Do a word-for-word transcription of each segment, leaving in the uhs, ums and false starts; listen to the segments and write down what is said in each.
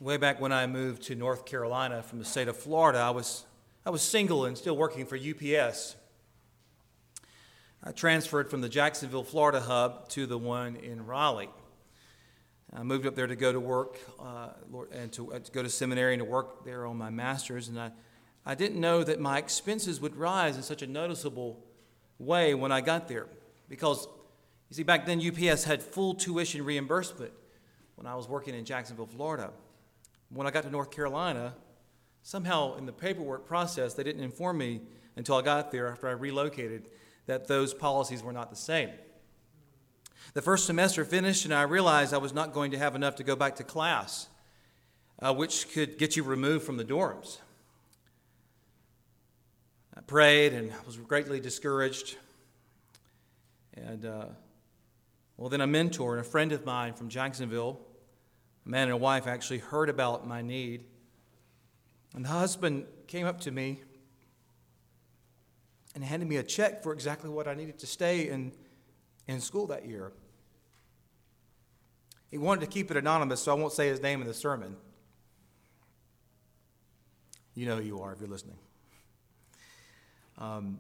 Way back when I moved to North Carolina from the state of Florida, I was I was single and still working for U P S. I transferred from the Jacksonville, Florida hub to the one in Raleigh. I moved up there to go to work uh, and to, uh, to go to seminary and to work there on my master's. And I, I didn't know that my expenses would rise in such a noticeable way when I got there. Because, you see, back then U P S had full tuition reimbursement when I was working in Jacksonville, Florida. When I got to North Carolina, somehow in the paperwork process, they didn't inform me until I got there after I relocated that those policies were not the same. The first semester finished, and I realized I was not going to have enough to go back to class, uh, which could get you removed from the dorms. I prayed and was greatly discouraged. And, uh, well, then a mentor and a friend of mine from Jacksonville, a man and a wife, actually heard about my need. And the husband came up to me and handed me a check for exactly what I needed to stay in, in school that year. He wanted to keep it anonymous, so I won't say his name in the sermon. You know who you are if you're listening. Um,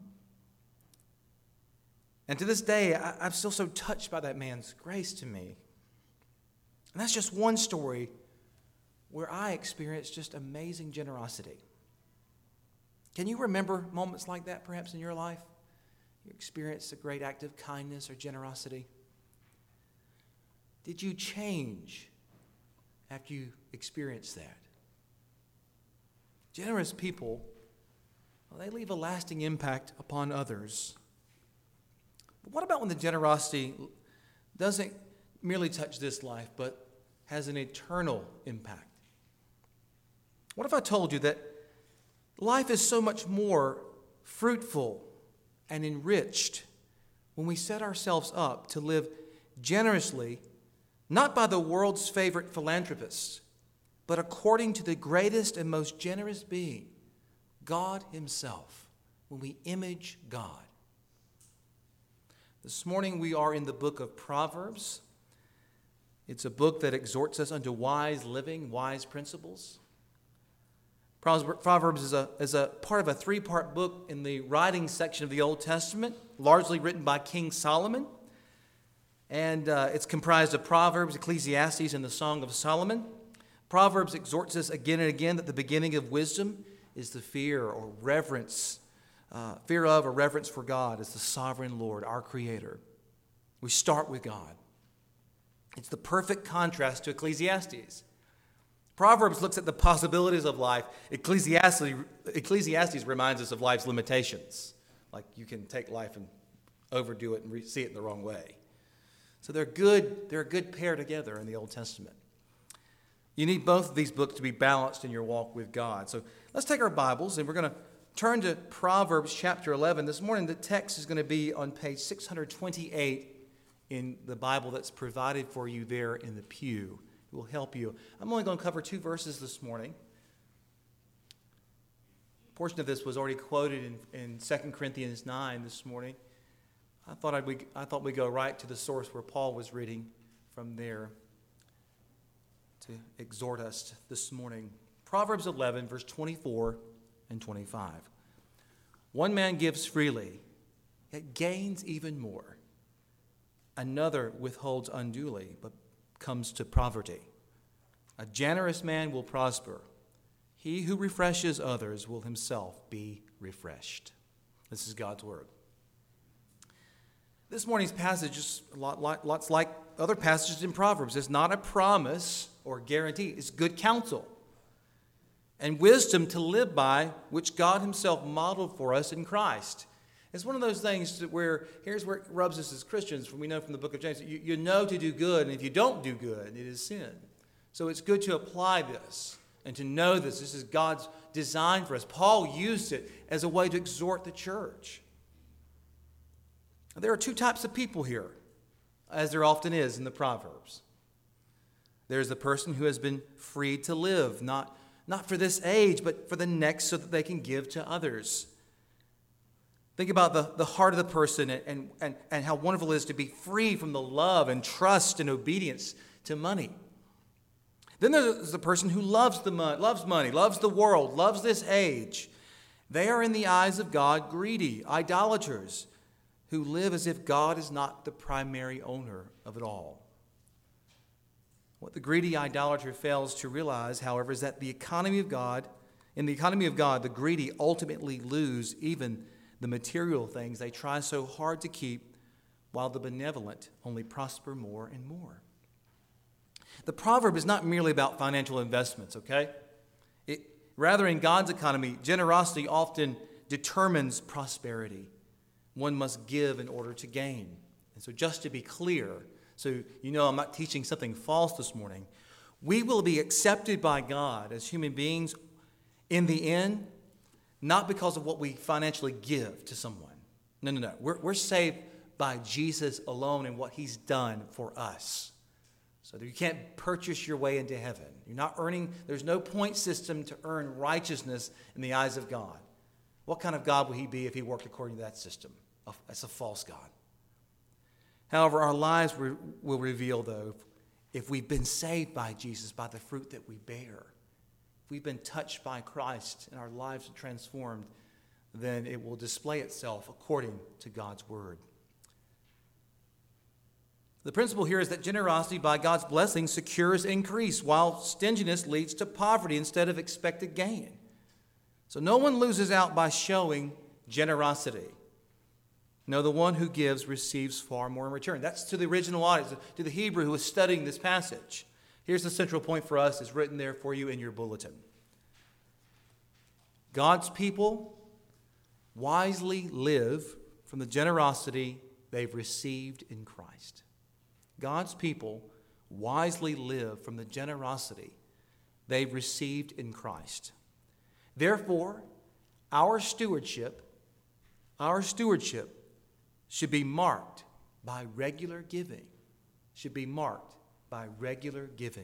and to this day, I, I'm still so touched by that man's grace to me. And that's just one story where I experienced just amazing generosity. Can you remember moments like that perhaps in your life? You experienced a great act of kindness or generosity? Did you change after you experienced that? Generous people, well, they leave a lasting impact upon others. But what about when the generosity doesn't merely touch this life, but has an eternal impact? What if I told you that life is so much more fruitful and enriched when we set ourselves up to live generously, not by the world's favorite philanthropists, but according to the greatest and most generous being, God Himself, when we image God? This morning we are in the book of Proverbs. It's a book that exhorts us unto wise living, wise principles. Proverbs is a, is a part of a three-part book in the writing section of the Old Testament, largely written by King Solomon. And uh, it's comprised of Proverbs, Ecclesiastes, and the Song of Solomon. Proverbs exhorts us again and again that the beginning of wisdom is the fear or reverence, uh, fear of or reverence for God as the sovereign Lord, our Creator. We start with God. It's the perfect contrast to Ecclesiastes. Proverbs looks at the possibilities of life. Ecclesiastes, Ecclesiastes reminds us of life's limitations. Like you can take life and overdo it and re- see it in the wrong way. So they're good, they're a good pair together in the Old Testament. You need both of these books to be balanced in your walk with God. So let's take our Bibles and we're going to turn to Proverbs chapter eleven. This morning the text is going to be on page six twenty-eight in the Bible that's provided for you there in the pew. It will help you. I'm only going to cover two verses this morning. A portion of this was already quoted in, in Second Corinthians nine this morning. I thought I'd, we, I thought we'd go right to the source where Paul was reading from there to exhort us this morning. Proverbs eleven, verse twenty-four and twenty-five. One man gives freely, yet gains even more. Another withholds unduly, but comes to poverty. A generous man will prosper. He who refreshes others will himself be refreshed. This is God's word. This morning's passage is a lot, lot, lots like other passages in Proverbs. It's not a promise or guarantee. It's good counsel and wisdom to live by, which God Himself modeled for us in Christ. It's one of those things that where, here's where it rubs us as Christians, we know from the book of James, you, you know to do good, and if you don't do good, it is sin. So it's good to apply this and to know this. This is God's design for us. Paul used it as a way to exhort the church. There are two types of people here, as there often is in the Proverbs. There's the person who has been freed to live, not, not for this age, but for the next, so that they can give to others. Think about the, the heart of the person and, and, and how wonderful it is to be free from the love and trust and obedience to money. Then there's the person who loves the money, loves money, loves the world, loves this age. They are in the eyes of God greedy, idolaters, who live as if God is not the primary owner of it all. What the greedy idolater fails to realize, however, is that the economy of God, in the economy of God, the greedy ultimately lose even the material things they try so hard to keep, while the benevolent only prosper more and more. The proverb is not merely about financial investments, okay? It, rather, in God's economy, generosity often determines prosperity. One must give in order to gain. And so just to be clear, so you know I'm not teaching something false this morning, we will be accepted by God as human beings in the end, not because of what we financially give to someone. No, no, no. We're, we're saved by Jesus alone and what he's done for us. So that you can't purchase your way into heaven. You're not earning, there's no point system to earn righteousness in the eyes of God. What kind of God would he be if he worked according to that system? That's a false God. However, our lives re- will reveal, though, if we've been saved by Jesus, by the fruit that we bear. If we've been touched by Christ and our lives are transformed, then it will display itself according to God's word. The principle here is that generosity by God's blessing secures increase, while stinginess leads to poverty instead of expected gain. So no one loses out by showing generosity. No, the one who gives receives far more in return. That's to the original audience, to the Hebrew who was studying this passage. Here's the central point for us. It's written there for you in your bulletin. God's people wisely live from the generosity they've received in Christ. God's people wisely live from the generosity they've received in Christ. Therefore, our stewardship, our stewardship should be marked by regular giving. Should be marked by regular giving.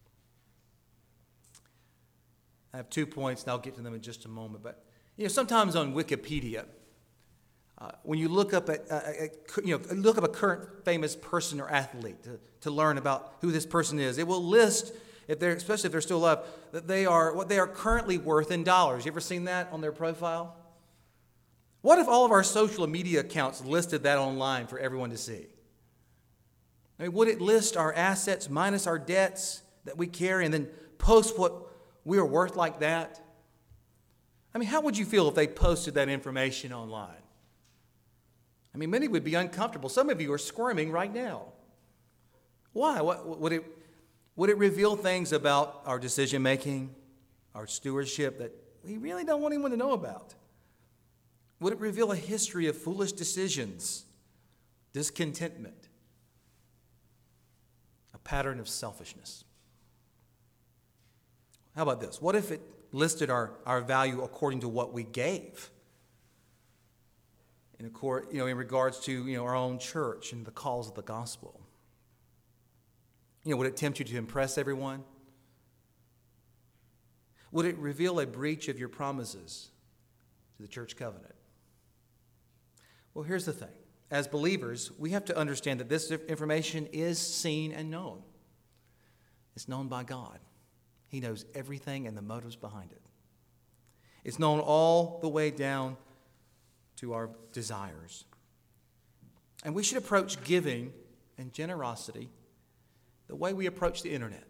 I have two points, and I'll get to them in just a moment. But you know, sometimes on Wikipedia, uh, when you look up at, uh, at you know look up a current famous person or athlete to, to learn about who this person is, it will list, if they're especially if they're still alive, that they are what they are currently worth in dollars. You ever seen that on their profile? What if all of our social media accounts listed that online for everyone to see? I mean, would it list our assets minus our debts that we carry and then post what we are worth like that? I mean, how would you feel if they posted that information online? I mean, many would be uncomfortable. Some of you are squirming right now. Why? What, would it, would it reveal things about our decision making, our stewardship that we really don't want anyone to know about? Would it reveal a history of foolish decisions, discontentment, a pattern of selfishness? How about this? What if it listed our, our value according to what we gave? In, accord, you know, in regards to you know, our own church and the calls of the gospel. You know, would it tempt you to impress everyone? Would it reveal a breach of your promises to the church covenant? Well, here's the thing. As believers, we have to understand that this information is seen and known. It's known by God. He knows everything and the motives behind it. It's known all the way down to our desires. And we should approach giving and generosity the way we approach the internet.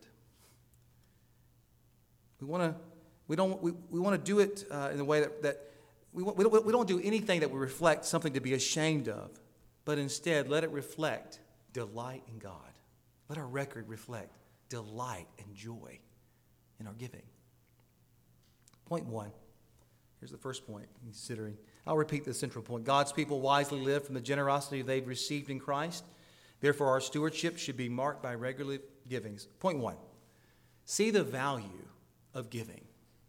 We want to we don't we, we want to do it uh, in a way that, that we, we, don't, we don't do anything that would reflect something to be ashamed of, but instead let it reflect delight in God. Let our record reflect delight and joy in our giving. Point one. Here's the first point considering. I'll repeat the central point. God's people wisely live from the generosity they've received in Christ. Therefore, our stewardship should be marked by regular givings. Point one. See the value of giving.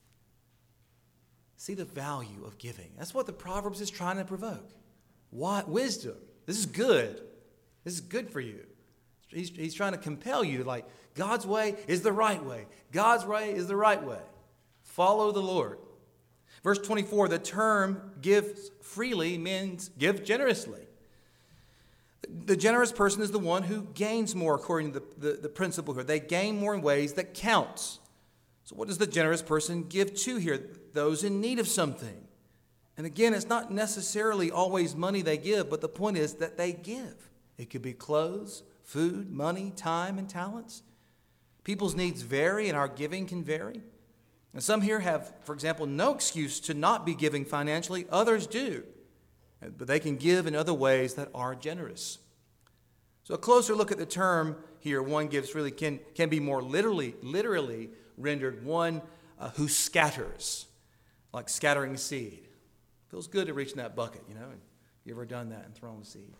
See the value of giving. That's what the Proverbs is trying to provoke. Why? Wisdom. This is good. This is good for you. He's, he's trying to compel you to, like, God's way is the right way. God's way is the right way. Follow the Lord. Verse twenty-four, the term give freely means give generously. The generous person is the one who gains more, according to the, the, the principle here. They gain more in ways that counts. So what does the generous person give to here? Those in need of something. And again, it's not necessarily always money they give, but the point is that they give. It could be clothes, food, money, time, and talents. People's needs vary, and our giving can vary. And some here have, for example, no excuse to not be giving financially. Others do. But they can give in other ways that are generous. So a closer look at the term here, one gives, really can, can be more literally, literally rendered one uh, who scatters, like scattering seed. Feels good to reach in that bucket, you know. And you ever done that and thrown seed?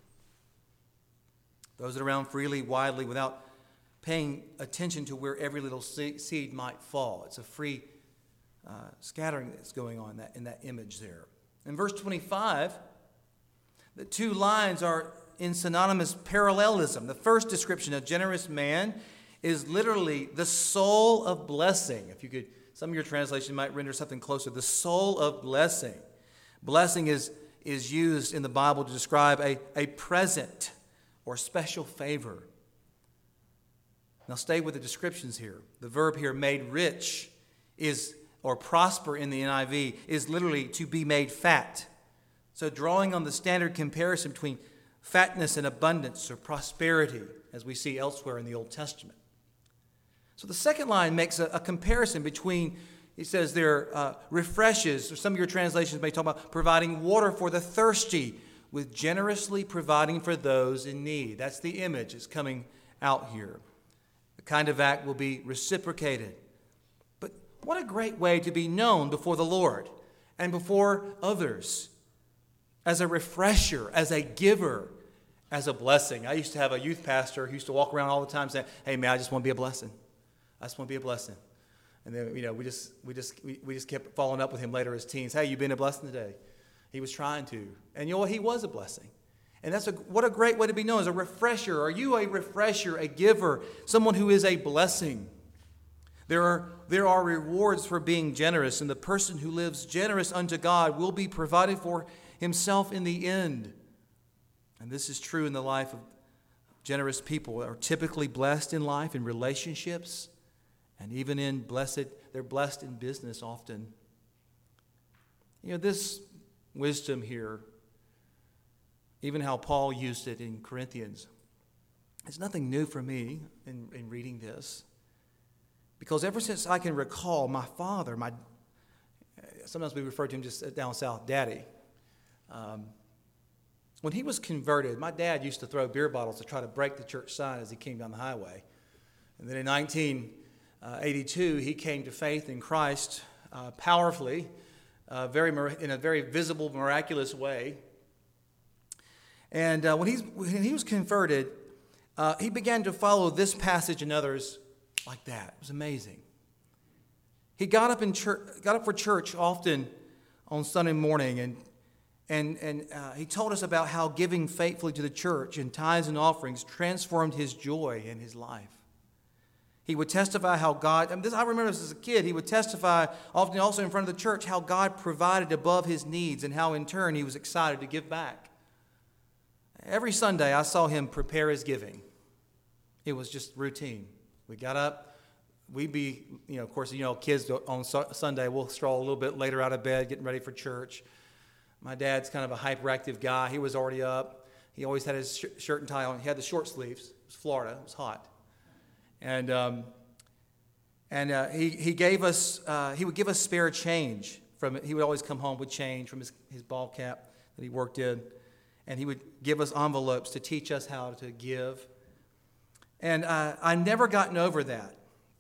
Those that are around freely, widely, without paying attention to where every little seed might fall. It's a free uh, scattering that's going on in that, in that image there. In verse twenty-five, the two lines are in synonymous parallelism. The first description, a generous man, is literally the soul of blessing. If you could, some of your translation might render something closer. The soul of blessing. Blessing is, is used in the Bible to describe a, a present or special favor. Now stay with the descriptions here. The verb here, made rich, is, or prosper in the N I V, is literally to be made fat. So drawing on the standard comparison between fatness and abundance or prosperity, as we see elsewhere in the Old Testament. So the second line makes a, a comparison between, he says there, uh, refreshes, or some of your translations may talk about providing water for the thirsty, with generously providing for those in need. That's the image that's coming out here. The kind of act will be reciprocated. But what a great way to be known before the Lord and before others. As a refresher, as a giver, as a blessing. I used to have a youth pastor who used to walk around all the time saying, hey, man, I just want to be a blessing. I just want to be a blessing. And then, you know, we just we just we, we just kept following up with him later as teens. Hey, you been a blessing today? He was trying to. And you know what? He was a blessing. And that's a what a great way to be known as a refresher. Are you a refresher, a giver, someone who is a blessing? There are there are rewards for being generous, and the person who lives generous unto God will be provided for himself in the end. And this is true in the life of generous people that are typically blessed in life, in relationships, and even in blessed, they're blessed in business often. You know, this wisdom here, even how Paul used it in Corinthians, it's nothing new for me in, in reading this. Because ever since I can recall, my father, my sometimes we refer to him just down south, Daddy. Um, when he was converted, my dad used to throw beer bottles to try to break the church sign as he came down the highway. And then in nineteen eighty-two, he came to faith in Christ uh, powerfully, uh, very in a very visible, miraculous way. And uh, when, he's, when he was converted, uh, he began to follow this passage and others like that. It was amazing. He got up in church, got up for church often on Sunday morning, and And, and uh, he told us about how giving faithfully to the church in tithes and offerings transformed his joy in his life. He would testify how God, I, mean, this, I remember this as a kid, he would testify often also in front of the church how God provided above his needs and how in turn he was excited to give back. Every Sunday I saw him prepare his giving. It was just routine. We got up, we'd be, you know, of course, you know, kids on Sunday will stroll a little bit later out of bed getting ready for church. My dad's kind of a hyperactive guy. He was already up. He always had his sh- shirt and tie on. He had the short sleeves. It was Florida. It was hot. And um, and uh, he he gave us uh, he would give us spare change from it. He would always come home with change from his, his ball cap that he worked in, and he would give us envelopes to teach us how to give. And uh, I never gotten over that.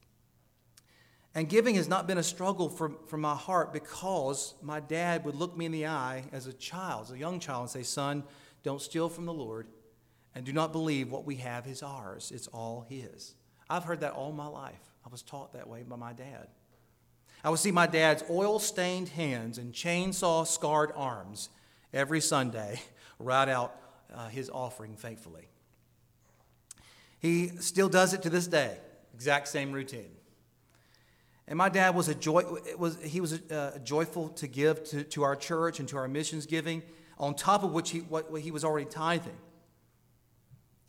And giving has not been a struggle for, for my heart because my dad would look me in the eye as a child, as a young child, and say, son, don't steal from the Lord and do not believe what we have is ours. It's all his. I've heard that all my life. I was taught that way by my dad. I would see my dad's oil-stained hands and chainsaw-scarred arms every Sunday write out uh, his offering faithfully. He still does it to this day, exact same routine. And my dad was a joy. It was he was uh, joyful to give to, to our church and to our missions giving, on top of which he what, what he was already tithing.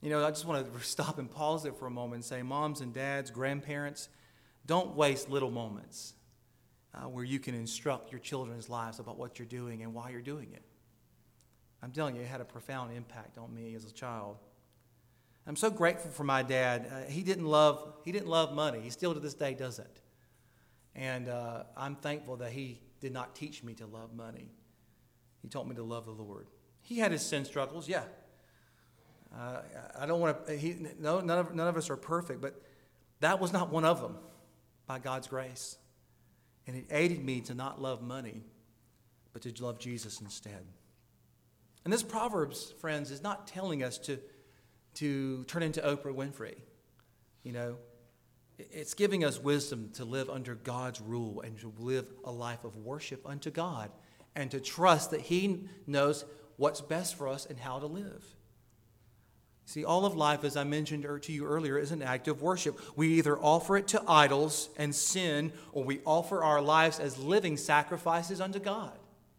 You know, I just want to stop and pause there for a moment and say, moms and dads, grandparents, don't waste little moments uh, where you can instruct your children's lives about what you're doing and why you're doing it. I'm telling you, it had a profound impact on me as a child. I'm so grateful for my dad. Uh, he didn't love he didn't love money. He still to this day doesn't. And uh, I'm thankful that he did not teach me to love money. He taught me to love the Lord. He had his sin struggles, yeah. Uh, I don't want to. He, no, none of none of us are perfect, but that was not one of them, by God's grace. And it aided me to not love money, but to love Jesus instead. And this Proverbs, friends, is not telling us to, to turn into Oprah Winfrey. You know, it's giving us wisdom to live under God's rule and to live a life of worship unto God and to trust that He knows what's best for us and how to live. See, all of life, as I mentioned to you earlier, is an act of worship. We either offer it to idols and sin, or we offer our lives as living sacrifices unto God.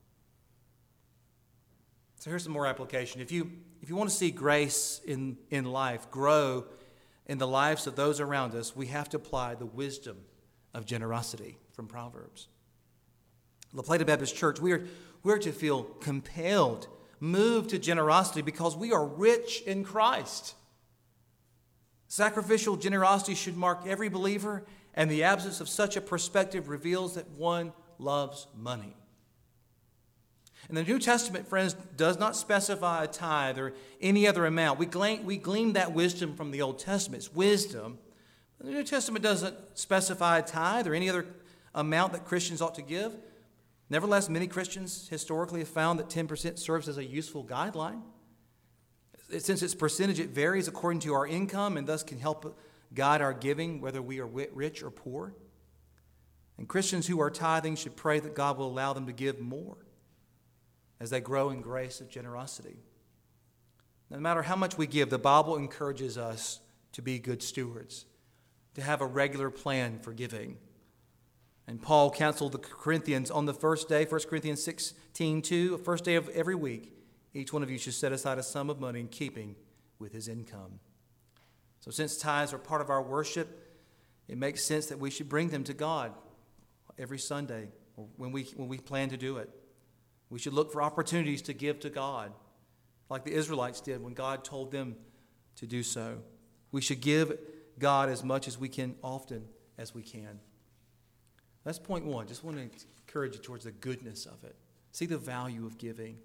So here's some more application. If you if you want to see grace in, in life grow in the lives of those around us, we have to apply the wisdom of generosity from Proverbs. La Plata Baptist Church, we are, we are to feel compelled, moved to generosity because we are rich in Christ. Sacrificial generosity should mark every believer, and the absence of such a perspective reveals that one loves money. And the New Testament, friends, does not specify a tithe or any other amount. We glean, we glean that wisdom from the Old Testament. It's wisdom. The New Testament doesn't specify a tithe or any other amount that Christians ought to give. Nevertheless, many Christians historically have found that ten percent serves as a useful guideline. Since its percentage, it varies according to our income and thus can help guide our giving, whether we are rich or poor. And Christians who are tithing should pray that God will allow them to give more as they grow in grace of generosity. No matter how much we give, the Bible encourages us to be good stewards, to have a regular plan for giving. And Paul counseled the Corinthians on the first day, First Corinthians sixteen two, first day of every week, each one of you should set aside a sum of money in keeping with his income. So since tithes are part of our worship, it makes sense that we should bring them to God every Sunday or when we, when we plan to do it. We should look for opportunities to give to God, like the Israelites did when God told them to do so. We should give God as much as we can, often as we can. That's point one. Just want to encourage you towards the goodness of it. See the value of giving.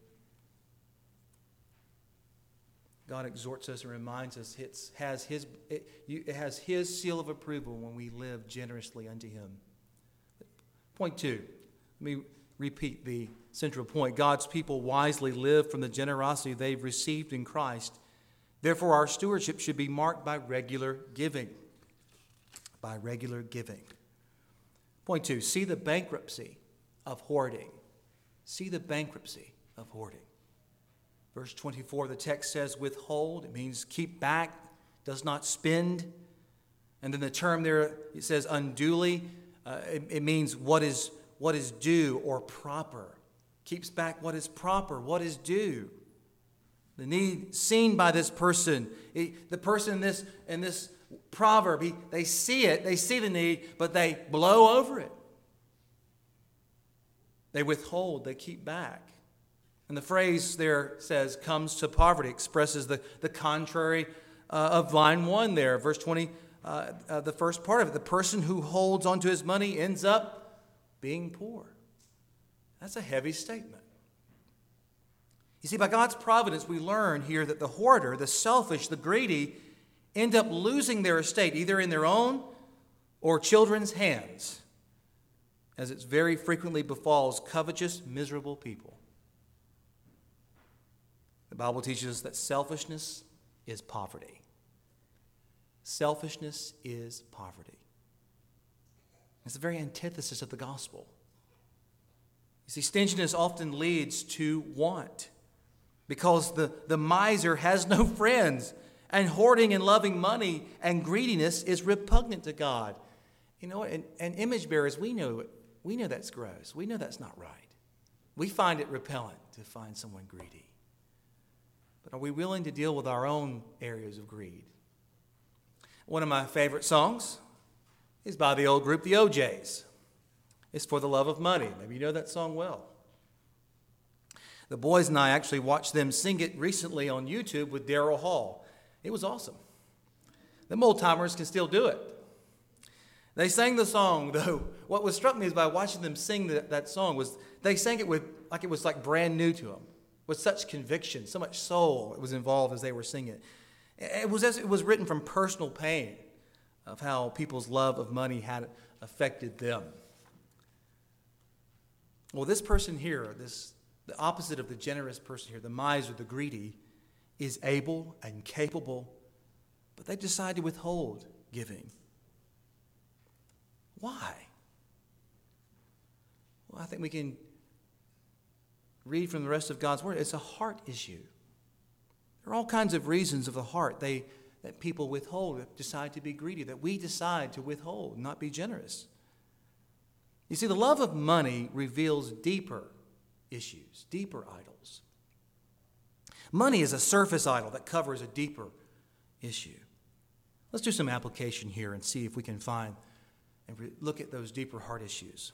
God exhorts us and reminds us it has his, it, it has his seal of approval when we live generously unto him. Point two. Let me repeat the central point. God's people wisely live from the generosity they've received in Christ. Therefore, our stewardship should be marked by regular giving. By regular giving. Point two, see the bankruptcy of hoarding. See the bankruptcy of hoarding. Verse twenty-four, the text says withhold. It means keep back, does not spend. And then the term there, it says unduly. Uh, it, it means what is, what is due or proper. Keeps back what is proper, what is due. The need seen by this person, he, the person in this, in this proverb, he, they see it, they see the need, but they blow over it. They withhold, they keep back. And the phrase there says, comes to poverty, expresses the, the contrary uh, of line one there, verse twenty, uh, uh, the first part of it. The person who holds onto his money ends up being poor. That's a heavy statement. You see, by God's providence, we learn here that the hoarder, the selfish, the greedy, end up losing their estate, either in their own or children's hands, as it very frequently befalls covetous, miserable people. The Bible teaches us that selfishness is poverty. Selfishness is poverty. It's the very antithesis of the gospel. You see, stinginess often leads to want because the, the miser has no friends, and hoarding and loving money and greediness is repugnant to God. You know, and, and image bearers, we know, we know that's gross. We know that's not right. We find it repellent to find someone greedy. But are we willing to deal with our own areas of greed? One of my favorite songs is by the old group, the O Js. It's For the Love of Money. Maybe you know that song well. The boys and I actually watched them sing it recently on YouTube with Daryl Hall. It was awesome. Them old-timers can still do it. They sang the song, though. What was struck me is by watching them sing the, that song was they sang it with like it was like brand new to them, with such conviction, so much soul it was involved as they were singing it. It was as it was written from personal pain of how people's love of money had affected them. Well, this person here, this the opposite of the generous person here, the miser, the greedy, is able and capable, but they decide to withhold giving. Why? Well, I think we can read from the rest of God's Word. It's a heart issue. There are all kinds of reasons of the heart they, that people withhold, that decide to be greedy, that we decide to withhold, not be generous. You see, the love of money reveals deeper issues, deeper idols. Money is a surface idol that covers a deeper issue. Let's do some application here and see if we can find and look at those deeper heart issues.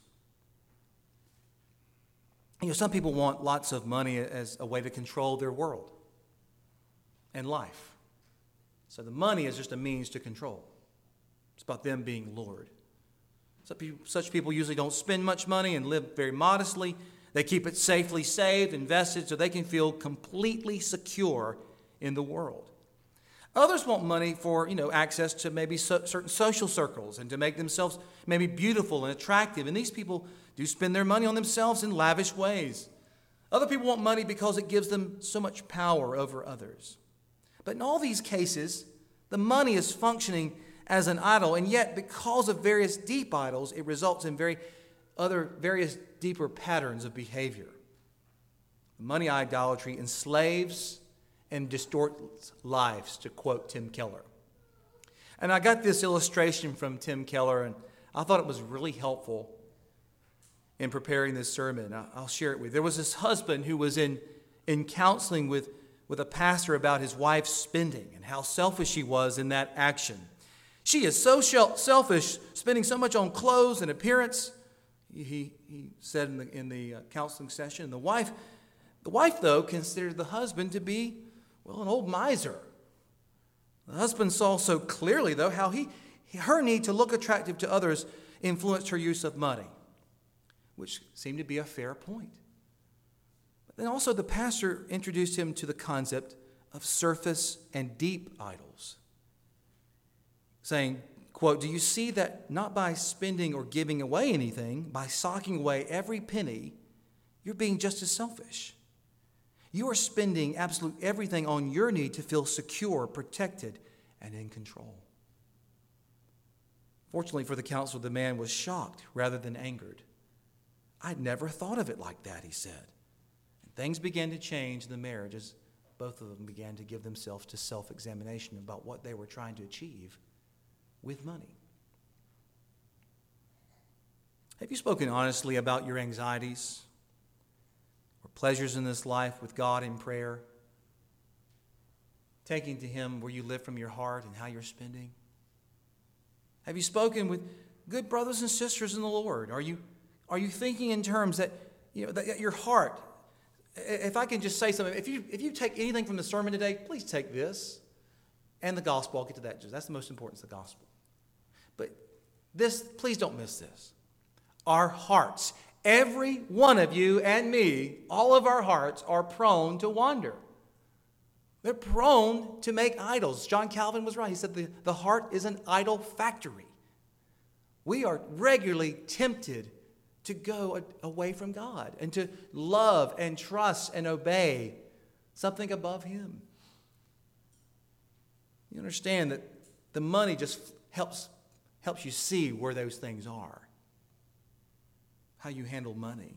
You know, some people want lots of money as a way to control their world and life. So the money is just a means to control. It's about them being Lord. Such people usually don't spend much money and live very modestly. They keep it safely saved, invested, so they can feel completely secure in the world. Others want money for, you know, access to maybe so, certain social circles and to make themselves maybe beautiful and attractive. And these people do spend their money on themselves in lavish ways. Other people want money because it gives them so much power over others. But in all these cases, the money is functioning as an idol, and yet because of various deep idols, it results in very other various deeper patterns of behavior. Money idolatry enslaves and distorts lives, to quote Tim Keller. And I got this illustration from Tim Keller, and I thought it was really helpful in preparing this sermon. I'll share it with you. There was this husband who was in, in counseling with, with a pastor about his wife's spending and how selfish she was in that action. She is so selfish, spending so much on clothes and appearance, he, he said in the, in the uh, counseling session. The wife, the wife, though, considered the husband to be, well, an old miser. The husband saw so clearly, though, how he, her need to look attractive to others influenced her use of money, which seemed to be a fair point. But then also the pastor introduced him to the concept of surface and deep idols, saying, quote, "Do you see that not by spending or giving away anything, by socking away every penny, you're being just as selfish? You are spending absolute everything on your need to feel secure, protected, and in control." Fortunately for the counselor, the man was shocked rather than angered. "I'd never thought of it like that," he said. And things began to change in the marriage as both of them began to give themselves to self-examination about what they were trying to achieve with money. Have you spoken honestly about your anxieties or pleasures in this life with God in prayer? Taking to Him where you live from your heart and how you're spending? Have you spoken with good brothers and sisters in the Lord? Are you, are you thinking in terms that, you know, that your heart, if I can just say something, if you, if you take anything from the sermon today, please take this and the gospel. I'll get to that. That's the most important, the gospel. But this, please don't miss this. Our hearts, every one of you and me, all of our hearts are prone to wander. They're prone to make idols. John Calvin was right. He said the, the heart is an idol factory. We are regularly tempted to go away from God and to love and trust and obey something above Him. You understand that the money just helps, helps you see where those things are, how you handle money.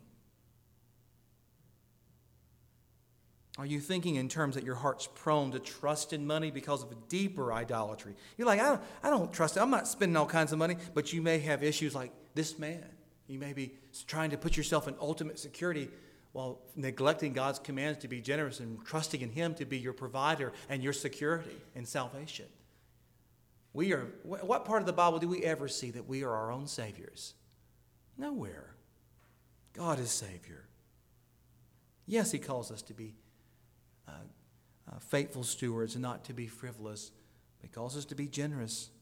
Are you thinking in terms that your heart's prone to trust in money because of a deeper idolatry? You're like, I don't, I don't trust it. I'm not spending all kinds of money. But you may have issues like this man. You may be trying to put yourself in ultimate security while neglecting God's commands to be generous and trusting in Him to be your provider and your security and salvation. We are, what part of the Bible do we ever see that we are our own saviors? Nowhere. God is Savior. Yes, He calls us to be uh, uh, faithful stewards and not to be frivolous. He calls us to be generous.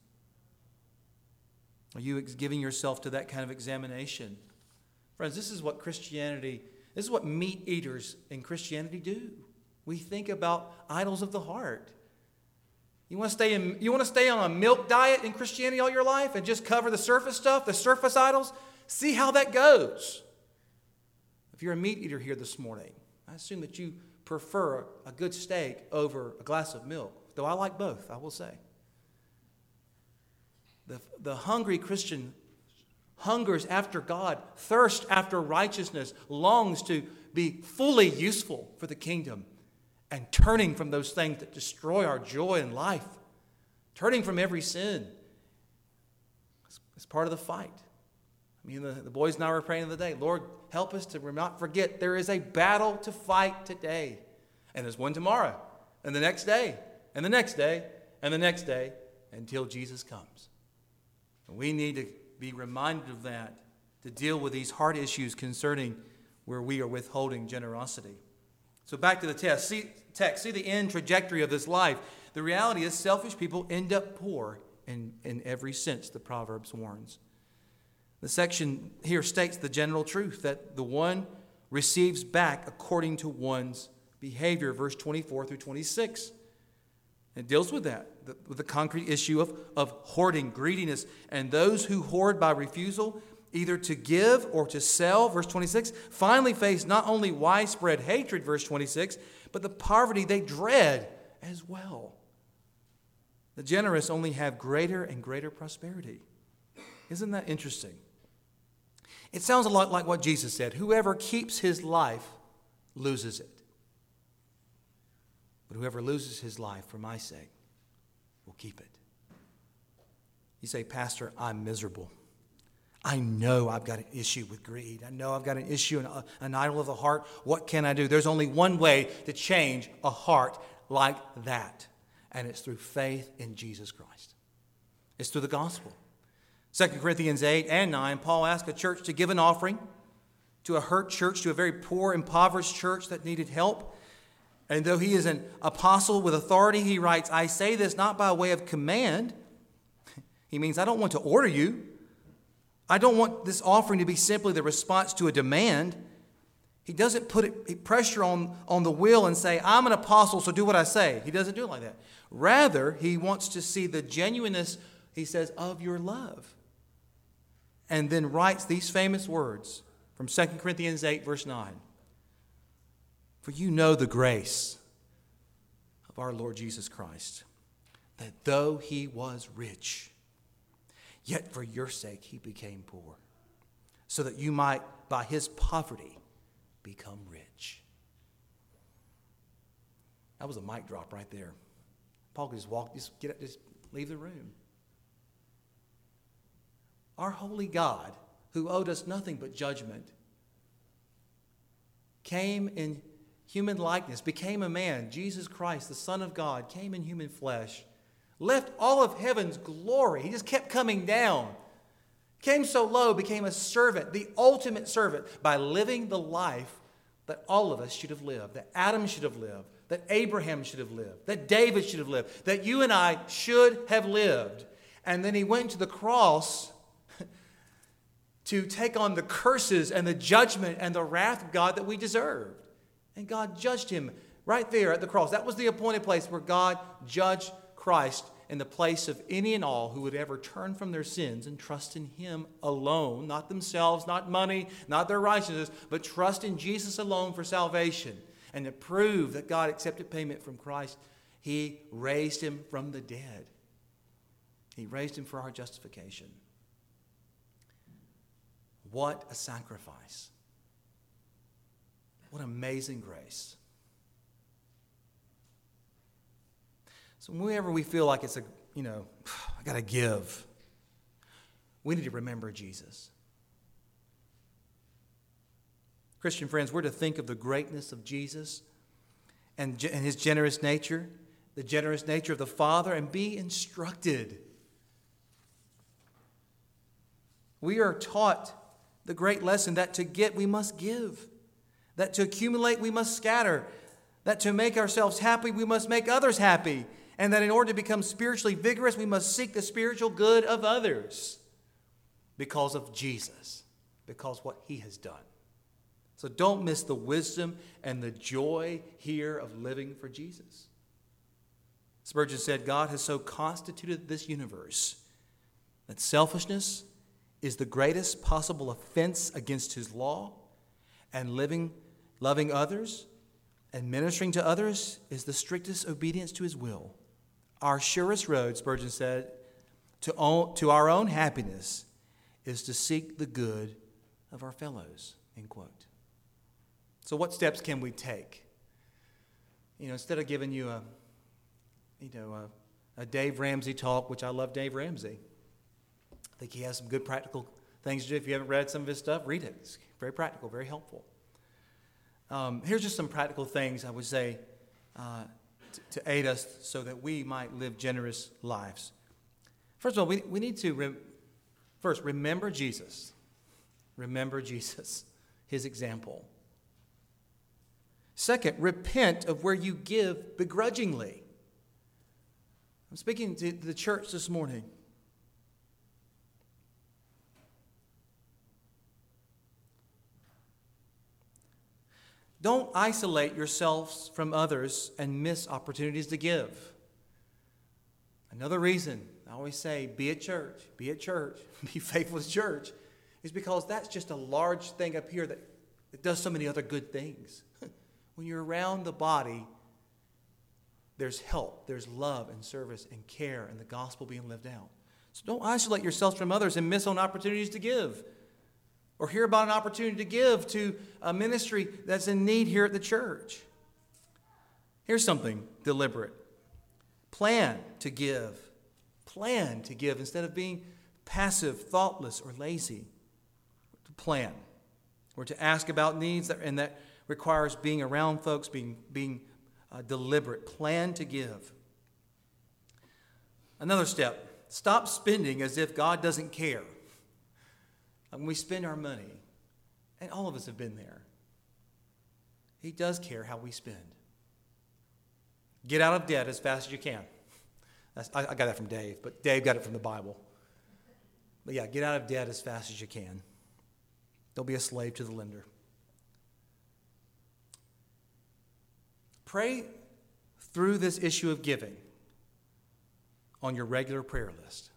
Are you giving yourself to that kind of examination? Friends, this is what Christianity, this is what meat eaters in Christianity do. We think about idols of the heart. You want to stay in, you want to stay on a milk diet in Christianity all your life and just cover the surface stuff, the surface idols? See how that goes. If you're a meat eater here this morning, I assume that you prefer a good steak over a glass of milk, though I like both, I will say. The, the hungry Christian hungers after God, thirsts after righteousness, longs to be fully useful for the kingdom, and turning from those things that destroy our joy in life, turning from every sin. It's part of the fight. I mean, the, the boys and I were praying the other day, Lord, help us to not forget there is a battle to fight today. And there's one tomorrow, and the next day, and the next day, and the next day, until Jesus comes. And we need to be reminded of that to deal with these hard issues concerning where we are withholding generosity. So back to the test. See, text. See the end trajectory of this life. The reality is selfish people end up poor in, in every sense the Proverbs warns. The section here states the general truth that the one receives back according to one's behavior, verse twenty-four through twenty-six. It deals with that, with the concrete issue of, of hoarding, greediness, and those who hoard by refusal, either to give or to sell, verse twenty-six, finally face not only widespread hatred, verse twenty-six, but the poverty they dread as well. The generous only have greater and greater prosperity. Isn't that interesting? It sounds a lot like what Jesus said. Whoever keeps his life loses it. But whoever loses his life for my sake will keep it. You say, Pastor, I'm miserable. I know I've got an issue with greed. I know I've got an issue, an, an idol of the heart. What can I do? There's only one way to change a heart like that, and it's through faith in Jesus Christ. It's through the gospel. Second Corinthians eight and nine, Paul asked a church to give an offering to a hurt church, to a very poor, impoverished church that needed help. And though he is an apostle with authority, he writes, I say this not by way of command. He means I don't want to order you. I don't want this offering to be simply the response to a demand. He doesn't put it, pressure on, on the will and say, I'm an apostle, so do what I say. He doesn't do it like that. Rather, he wants to see the genuineness, he says, of your love. And then writes these famous words from Second Corinthians eight, verse nine. For you know the grace of our Lord Jesus Christ, that though he was rich, yet for your sake he became poor, so that you might, by his poverty, become rich. That was a mic drop right there. Paul could just walk, just get up, just leave the room. Our holy God, who owed us nothing but judgment, came in human likeness, became a man. Jesus Christ, the Son of God, came in human flesh, left all of heaven's glory. He just kept coming down. Came so low, became a servant, the ultimate servant, by living the life that all of us should have lived, that Adam should have lived, that Abraham should have lived, that David should have lived, that you and I should have lived. And then he went to the cross to take on the curses and the judgment and the wrath of God that we deserved. And God judged him right there at the cross. That was the appointed place where God judged Christ in the place of any and all who would ever turn from their sins and trust in him alone, not themselves, not money, not their righteousness, but trust in Jesus alone for salvation. And to prove that God accepted payment from Christ, he raised him from the dead. He raised him for our justification. What a sacrifice. What amazing grace. So whenever we feel like it's a, you know, I got to give, we need to remember Jesus. Christian friends, we're to think of the greatness of Jesus and, and his generous nature, the generous nature of the Father, and be instructed. We are taught the great lesson that to get, we must give. That to accumulate, we must scatter. That to make ourselves happy, we must make others happy. And that in order to become spiritually vigorous, we must seek the spiritual good of others because of Jesus, because what he has done. So don't miss the wisdom and the joy here of living for Jesus. Spurgeon said, God has so constituted this universe that selfishness is the greatest possible offense against his law, and living, loving others and ministering to others is the strictest obedience to his will. Our surest road, Spurgeon said, to, own, to our own happiness is to seek the good of our fellows, end quote. So what steps can we take? You know, instead of giving you a, you know, a, a Dave Ramsey talk, which I love Dave Ramsey. I think he has some good practical things to do. If you haven't read some of his stuff, read it. It's very practical, very helpful. Um, here's just some practical things I would say uh, t- to aid us so that we might live generous lives. First of all, we, we need to, re- first, remember Jesus. Remember Jesus, his example. Second, repent of where you give begrudgingly. I'm speaking to the church this morning. Don't isolate yourselves from others and miss opportunities to give. Another reason I always say, be at church, be at church, be faithful to church, is because that's just a large thing up here that, that does so many other good things. When you're around the body, there's help, there's love and service and care and the gospel being lived out. So don't isolate yourselves from others and miss on opportunities to give. Or hear about an opportunity to give to a ministry that's in need here at the church. Here's something deliberate. Plan to give. Plan to give instead of being passive, thoughtless, or lazy. To plan. Or to ask about needs, that, and that requires being around folks, being, being uh, deliberate. Plan to give. Another step. Stop spending as if God doesn't care. When we spend our money, and all of us have been there, he does care how we spend. Get out of debt as fast as you can. That's, I, I got that from Dave, but Dave got it from the Bible. But yeah, get out of debt as fast as you can. Don't be a slave to the lender. Pray through this issue of giving on your regular prayer list.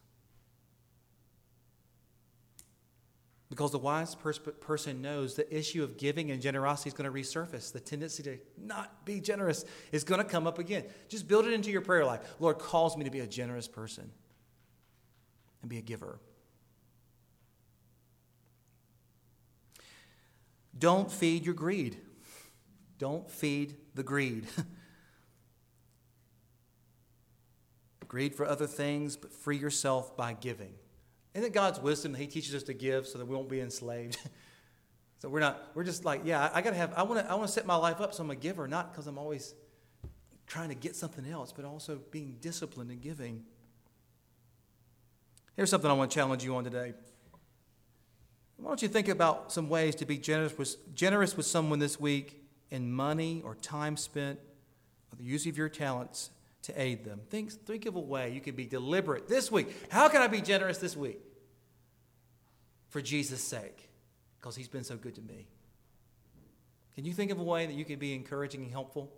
Because the wise pers- person knows the issue of giving and generosity is going to resurface. The tendency to not be generous is going to come up again. Just build it into your prayer life. Lord, calls me to be a generous person and be a giver. Don't feed your greed. Don't feed the greed. Greed for other things, but free yourself by giving. Isn't it God's wisdom that he teaches us to give so that we won't be enslaved? So we're not, we're just like, yeah, I, I gotta have, I wanna, I wanna set my life up so I'm a giver, not because I'm always trying to get something else, but also being disciplined in giving. Here's something I want to challenge you on today. Why don't you think about some ways to be generous with, generous with someone this week in money or time spent, or the use of your talents to aid them. Think, think of a way you can be deliberate this week. How can I be generous this week? For Jesus' sake, because he's been so good to me. Can you think of a way that you can be encouraging and helpful?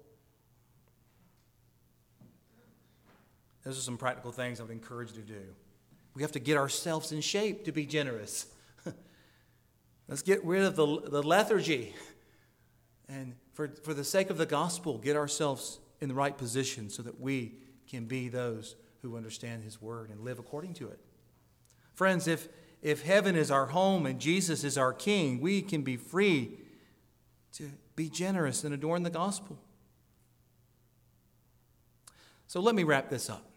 Those are some practical things I would encourage you to do. We have to get ourselves in shape to be generous. Let's get rid of the, the lethargy. And for, for the sake of the gospel, get ourselves in the right position so that we can be those who understand his word and live according to it. Friends, if, if heaven is our home and Jesus is our king, we can be free to be generous and adorn the gospel. So let me wrap this up.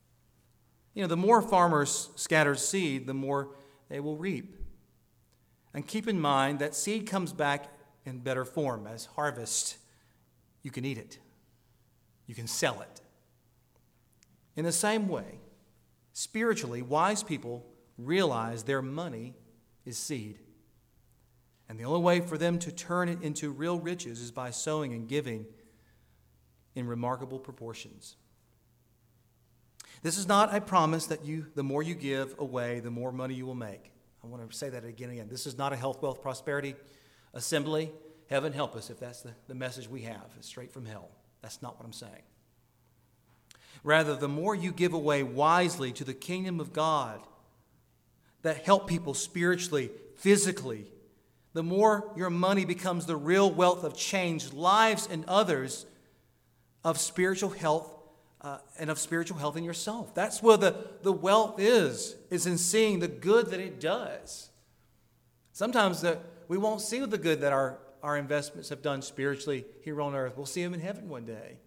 You know, the more farmers scatter seed, the more they will reap. And keep in mind that seed comes back in better form. As harvest, you can eat it. You can sell it. In the same way, spiritually, wise people realize their money is seed. And the only way for them to turn it into real riches is by sowing and giving in remarkable proportions. This is not a promise that you, the more you give away, the more money you will make. I want to say that again and again. This is not a health, wealth, prosperity assembly. Heaven help us if that's the, the message we have. It's straight from hell. That's not what I'm saying. Rather, the more you give away wisely to the kingdom of God that help people spiritually, physically, the more your money becomes the real wealth of changed lives and others, of spiritual health uh, and of spiritual health in yourself. That's where the, the wealth is, is in seeing the good that it does. Sometimes the, we won't see the good that our, our investments have done spiritually here on earth. We'll see them in heaven one day.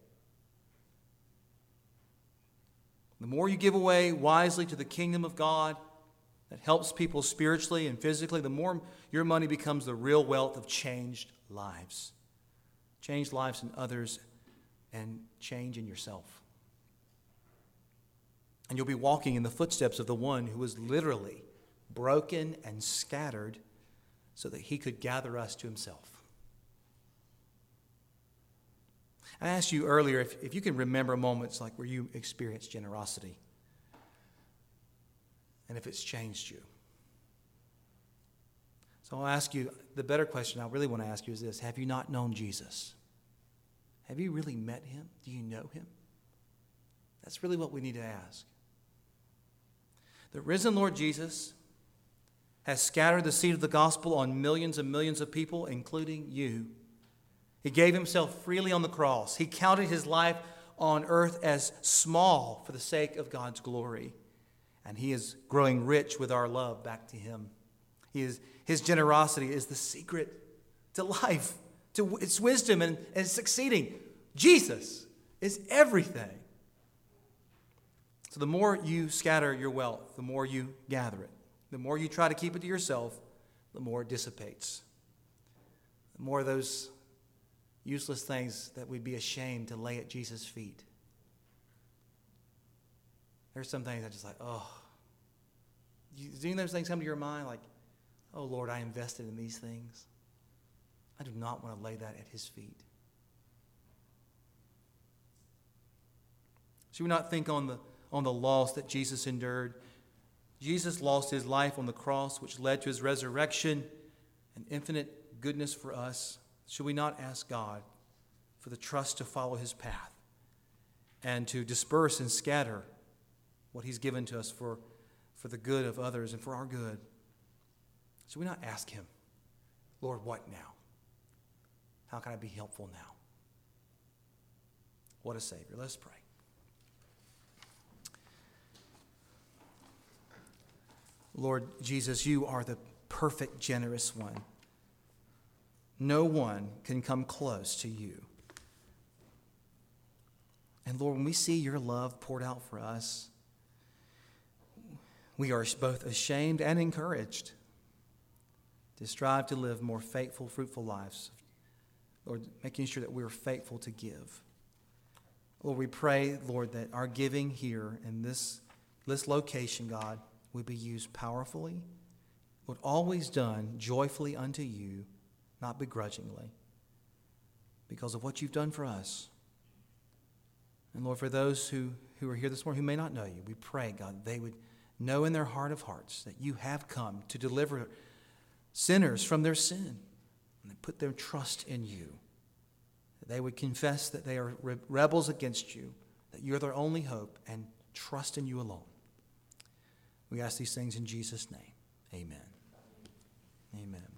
The more you give away wisely to the kingdom of God that helps people spiritually and physically, the more your money becomes the real wealth of changed lives. Changed lives in others and change in yourself. And you'll be walking in the footsteps of the one who was literally broken and scattered so that he could gather us to himself. I asked you earlier if, if you can remember moments like where you experienced generosity and if it's changed you. So I'll ask you, the better question I really want to ask you is this: have you not known Jesus? Have you really met him? Do you know him? That's really what we need to ask. The risen Lord Jesus has scattered the seed of the gospel on millions and millions of people, including you. He gave himself freely on the cross. He counted his life on earth as small for the sake of God's glory. And he is growing rich with our love back to him. He is, his generosity is the secret to life, to its wisdom and, and succeeding. Jesus is everything. So the more you scatter your wealth, the more you gather it. The more you try to keep it to yourself, the more it dissipates. The more of those useless things that we'd be ashamed to lay at Jesus' feet. There's some things I just like, oh. Do any of those things come to your mind? Like, oh, Lord, I invested in these things. I do not want to lay that at his feet. Should we not think on the, on the loss that Jesus endured? Jesus lost his life on the cross, which led to his resurrection and infinite goodness for us. Should we not ask God for the trust to follow his path and to disperse and scatter what he's given to us for, for the good of others and for our good? Should we not ask him, Lord, what now? How can I be helpful now? What a Savior. Let's pray. Lord Jesus, you are the perfect, generous one. No one can come close to you. And Lord, when we see your love poured out for us, we are both ashamed and encouraged to strive to live more faithful, fruitful lives. Lord, making sure that we're faithful to give. Lord, we pray, Lord, that our giving here in this, this location, God, would be used powerfully, Lord, always done joyfully unto you, not begrudgingly, because of what you've done for us. And Lord, for those who, who are here this morning who may not know you, we pray, God, they would know in their heart of hearts that you have come to deliver sinners from their sin, and they put their trust in you. That they would confess that they are re- rebels against you, that you're their only hope, and trust in you alone. We ask these things in Jesus' name. Amen. Amen.